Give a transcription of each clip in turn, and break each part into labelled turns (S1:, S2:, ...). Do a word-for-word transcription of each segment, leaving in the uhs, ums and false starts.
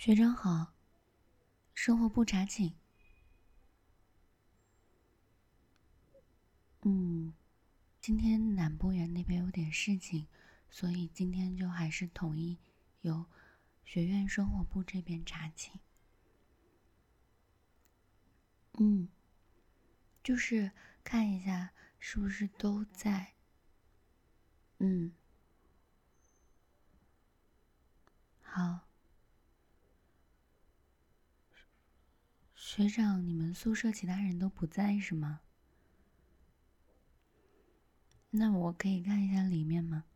S1: 学长好，生活部查寝。嗯，今天南部园那边有点事情，所以今天就还是统一由学院生活部这边查寝。嗯，就是看一下是不是都在。嗯，好。学长，你们宿舍其他人都不在是吗？那我可以看一下里面吗？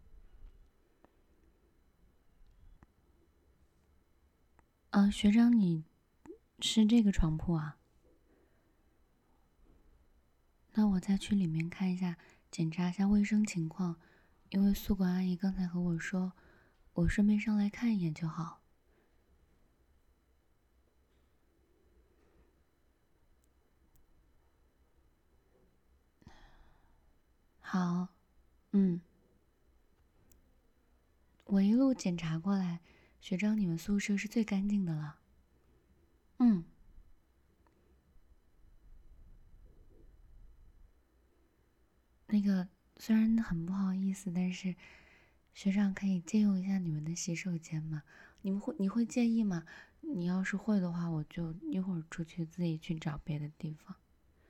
S1: 啊，学长，你是这个床铺啊？那我再去里面看一下，检查一下卫生情况，因为宿管阿姨刚才和我说，我顺便上来看一眼就好。好，嗯，我一路检查过来，学长，你们宿舍是最干净的了。嗯，那个虽然很不好意思，但是学长可以借用一下你们的洗手间吗？你们会你会介意吗？你要是会的话，我就一会儿出去自己去找别的地方。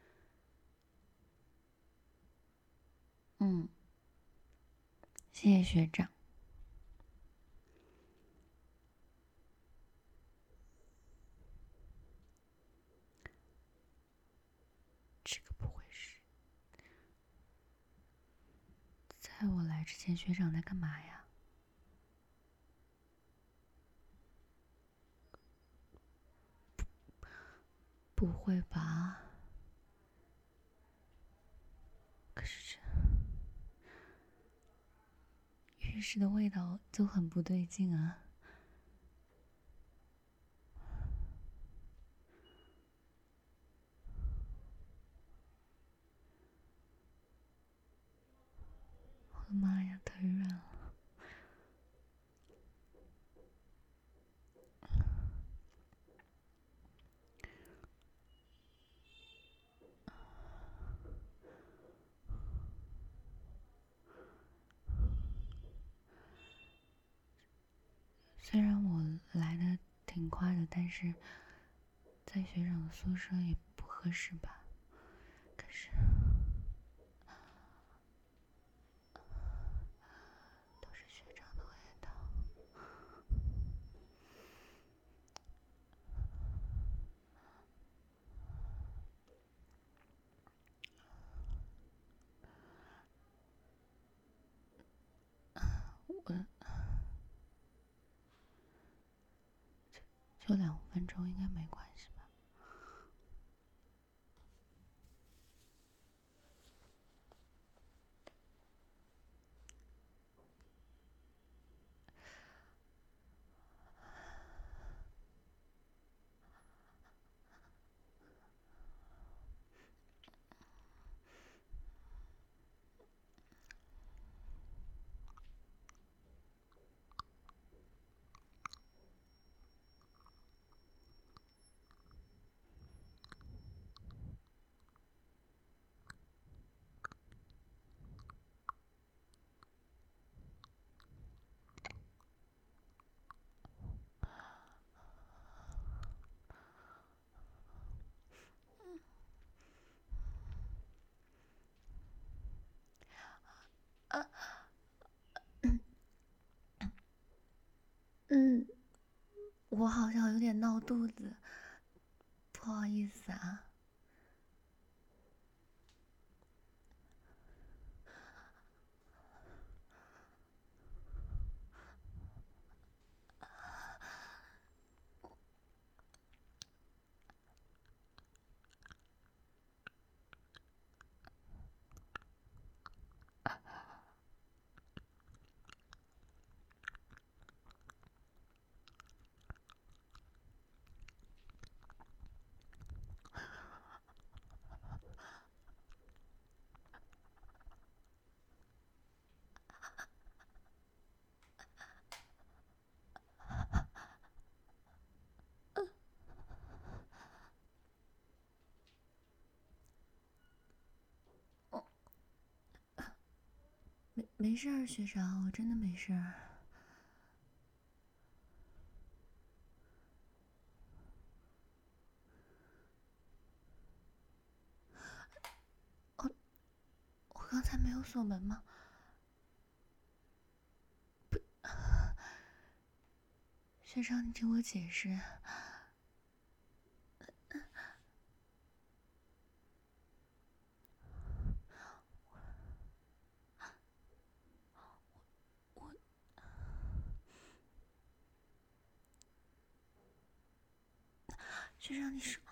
S1: 嗯，谢谢学长。这个不会是，在我来之前，学长在干嘛呀？不会吧？可是这浴室的味道就很不对劲啊！我的妈呀，腿软了。虽然我来的挺快的，但是在学长的宿舍也不合适吧？可是都是学长的味道。我就两分钟，应该没关系吧？嗯，我好像有点闹肚子，不好意思啊。 没事儿，学长，我真的没事儿。我我刚才没有锁门吗？不，学长，你听我解释。我，学长，你说。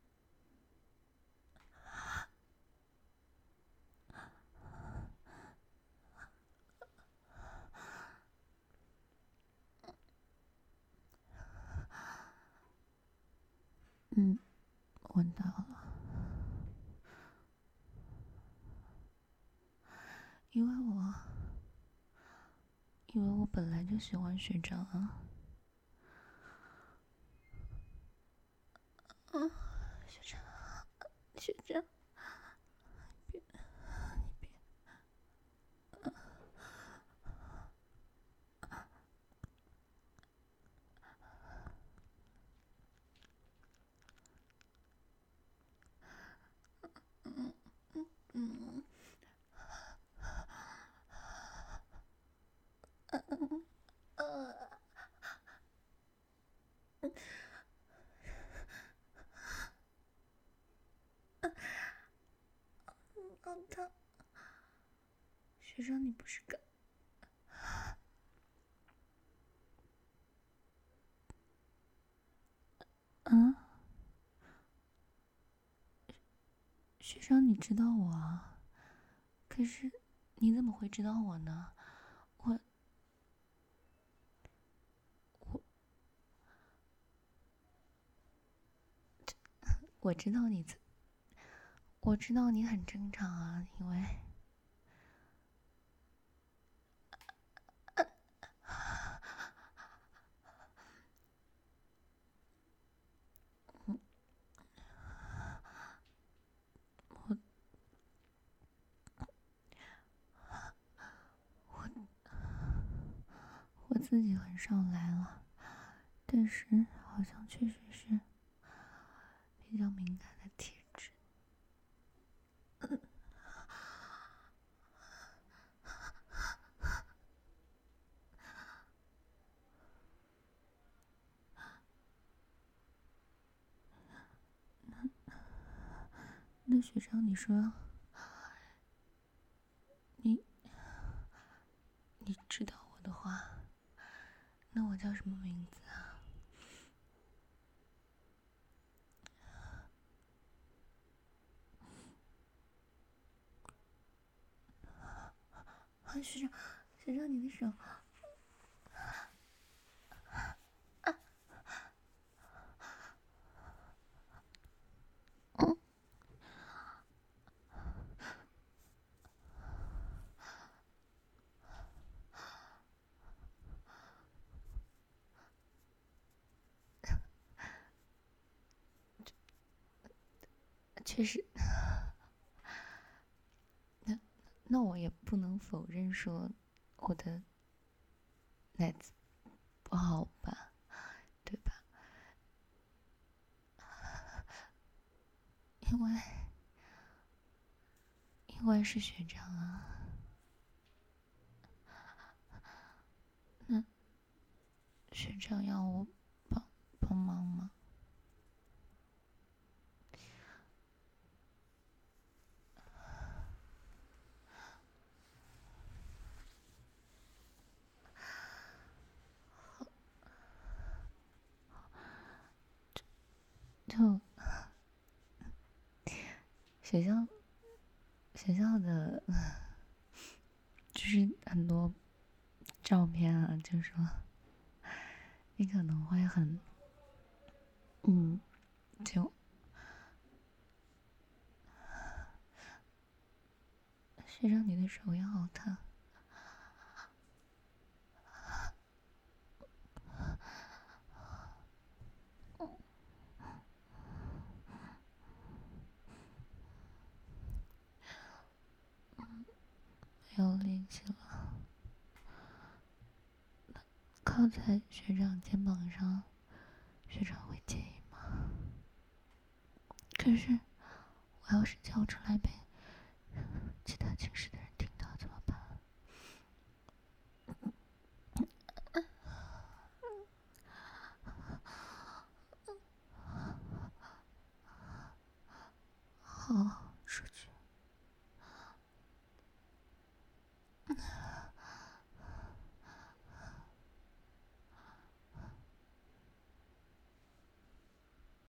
S1: 嗯，闻到了。因为我，因为我本来就喜欢学长啊。嗯，学长，学长，别，你别。嗯嗯嗯嗯呃好疼。学长，你不是刚……嗯，学长，你知道我啊？可是你怎么会知道我呢？我我我知道你，我知道你很正常啊，因为我我我自己很少来了，但是好像确实是比较敏感的体质。那学长，你说你你知道我的话，那我叫什么名字啊？啊，学长，学长，你的手。嗯，确实。那那我也不能否认说我的奶子不好吧，对吧？因为因为是学长啊。那学长要我帮帮忙吗？就学校学校的，就是很多照片啊，就说你可能会很，嗯，就学长你的手也好疼。没有力气了。 靠在学长肩膀上，学长会介意吗？可是我要是叫出来被其他寝室的人听到怎么办？好，出去。